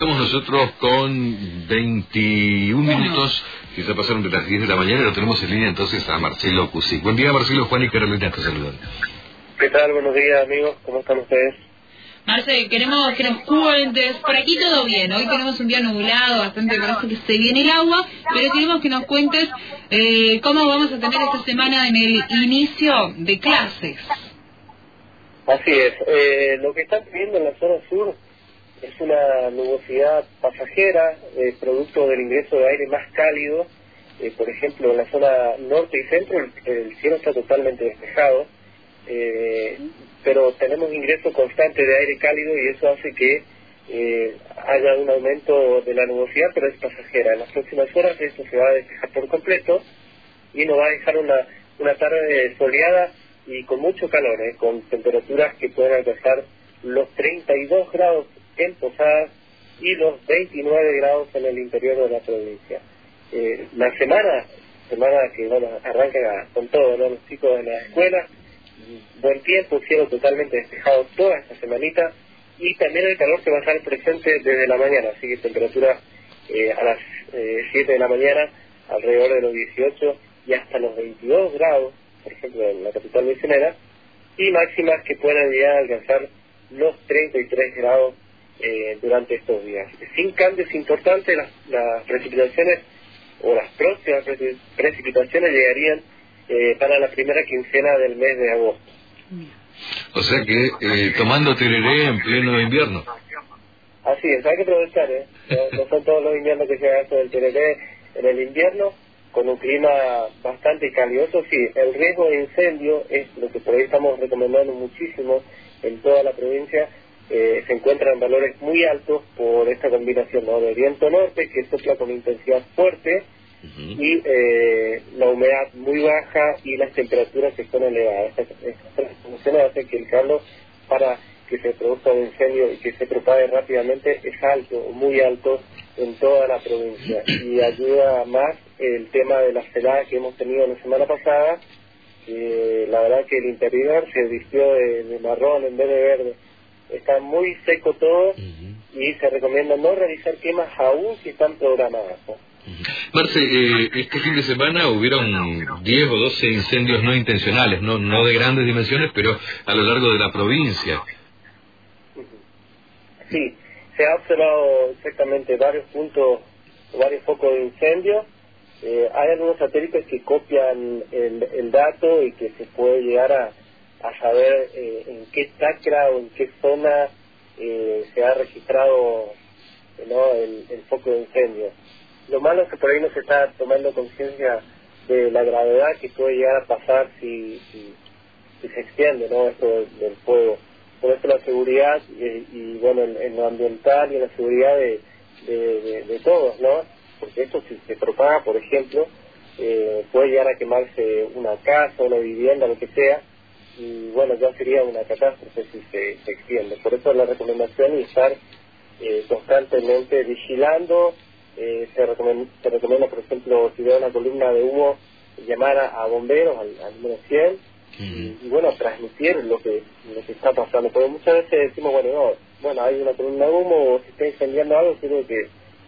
Estamos nosotros con 21 minutos, que ya pasaron de las 10 de la mañana, y lo tenemos en línea entonces a Marcelo Cusic. Buen día, Marcelo. Juan y Carolina te saludan. ¿Qué tal? Buenos días, amigos. ¿Cómo están ustedes? Marce, queremos que nos cuentes, por aquí todo bien, hoy tenemos un día nublado, bastante parece que se viene el agua, pero queremos que nos cuentes cómo vamos a tener esta semana en el inicio de clases. Así es, lo que están viendo en la zona sur es una nubosidad pasajera, producto del ingreso de aire más cálido. Por ejemplo, en la zona norte y centro el cielo está totalmente despejado, pero tenemos ingreso constante de aire cálido y eso hace que haya un aumento de la nubosidad, pero es pasajera. En las próximas horas esto se va a despejar por completo y nos va a dejar una tarde soleada y con mucho calor, con temperaturas que pueden alcanzar los 32 grados en Posadas y los 29 grados en el interior de la provincia. La semana que arranca con todo, ¿no? Los chicos de la escuela, buen tiempo, cielo totalmente despejado toda esta semanita, y también el calor que va a estar presente desde la mañana, así que temperatura a las 7 de la mañana alrededor de los 18 y hasta los 22 grados, por ejemplo en la capital misionera, y máximas que puedan llegar a alcanzar los 33 grados durante estos días. Sin cambios importantes, las precipitaciones o las próximas precipitaciones llegarían para la primera quincena del mes de agosto. O sea que tomando tereré en pleno invierno. Así es, hay que aprovechar, no son todos los inviernos que se haga esto del tereré en el invierno, con un clima bastante caluroso. Sí, el riesgo de incendio es lo que por ahí estamos recomendando muchísimo en toda la provincia. Se encuentran valores muy altos por esta combinación, ¿no?, de viento norte que sopla con intensidad fuerte, y la humedad muy baja y las temperaturas que son elevadas. Estas condiciones hacen que el calor, para que se produzca un incendio y que se propague rápidamente, es alto, muy alto en toda la provincia, y ayuda más el tema de las heladas que hemos tenido la semana pasada, que la verdad que el interior se vistió de marrón en vez de verde. Está muy seco todo, y se recomienda no realizar quemas aún si están programadas, ¿no? Marce, este fin de semana hubieron 10 o 12 incendios no intencionales, no de grandes dimensiones, pero a lo largo de la provincia. Sí, se ha observado exactamente varios puntos, varios focos de incendio. Hay algunos satélites que copian el dato y que se puede llegar a saber en qué chacra o en qué zona se ha registrado, ¿no?, el foco de incendio. Lo malo es que por ahí no se está tomando conciencia de la gravedad que puede llegar a pasar si se extiende, ¿no?, esto del fuego. Por eso la seguridad y bueno, en lo ambiental y en la seguridad de todos, ¿no? Porque esto, si se propaga, por ejemplo, puede llegar a quemarse una casa, una vivienda, lo que sea, y bueno, ya sería una catástrofe si se extiende. Por eso la recomendación es estar constantemente vigilando. Se recomienda, por ejemplo, si veo una columna de humo, llamar a bomberos al número 100 y bueno, transmitir lo que está pasando, porque muchas veces decimos, bueno, hay una columna de humo o se está incendiando algo, creo que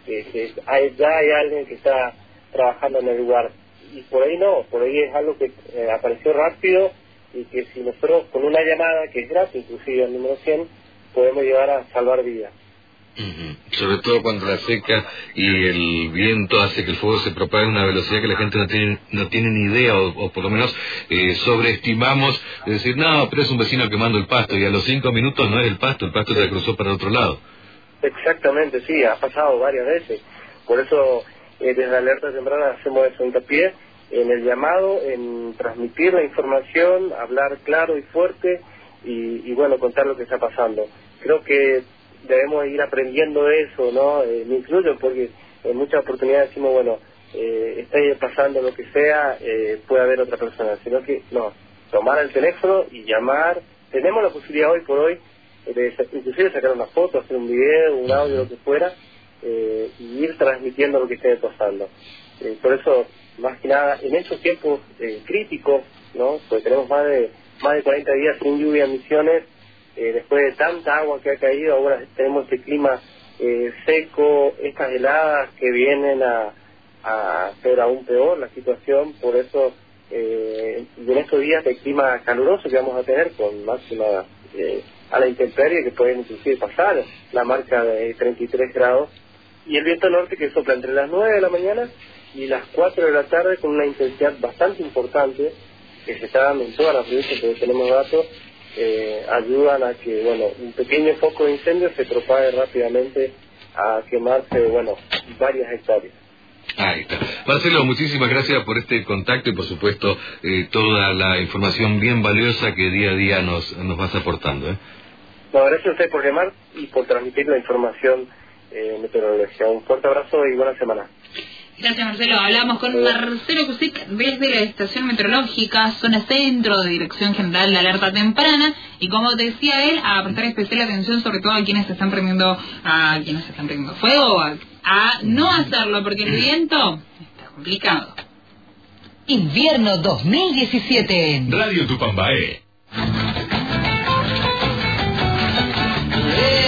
ya hay alguien que está trabajando en el lugar, y por ahí no, por ahí es algo que apareció rápido, y que si nosotros con una llamada que es gratis, inclusive al número 100, podemos llegar a salvar vidas. Sobre todo cuando la seca y el viento hace que el fuego se propague a una velocidad que la gente no tiene ni idea, o por lo menos sobreestimamos, de decir, no, pero es un vecino quemando el pasto, y a los 5 minutos no es el pasto se cruzó para otro lado. Exactamente, sí, ha pasado varias veces. Por eso desde Alerta Temprana hacemos eso hincapié en el llamado, en transmitir la información, hablar claro y fuerte, y bueno, contar lo que está pasando. Creo que debemos ir aprendiendo de eso, ¿no? Me incluyo, porque en muchas oportunidades decimos, está pasando lo que sea, puede haber otra persona, sino que no, tomar el teléfono y llamar. Tenemos la posibilidad hoy por hoy de inclusive sacar una foto, hacer un video, un audio, lo que fuera, y ir transmitiendo lo que esté pasando. Por eso, más que nada, en estos tiempos críticos, ¿no?, porque tenemos más de 40 días sin lluvia en Misiones, después de tanta agua que ha caído, ahora tenemos este clima seco, estas heladas que vienen a hacer aún peor la situación. Por eso en estos días de clima caluroso que vamos a tener, con máxima a la intemperie, que pueden inclusive pasar la marca de 33 grados, y el viento norte que sopla entre las 9 de la mañana y las 4 de la tarde con una intensidad bastante importante que se está dando en toda la provincia, que tenemos datos, ayudan a que, bueno, un pequeño foco de incendio se propague rápidamente a quemarse, bueno, varias hectáreas. Ahí está. Marcelo, muchísimas gracias por este contacto y por supuesto toda la información bien valiosa que día a día nos vas aportando. No, gracias a usted por llamar y por transmitir la información meteorológica. Un fuerte abrazo y buena semana. Gracias, Marcelo. Hablamos con Marcelo Cusic desde la estación meteorológica, zona centro de Dirección General de Alerta Temprana, y como decía él, a prestar especial atención sobre todo a quienes están prendiendo fuego, a no hacerlo porque el viento está complicado. Invierno 2017 en Radio Tupambaé.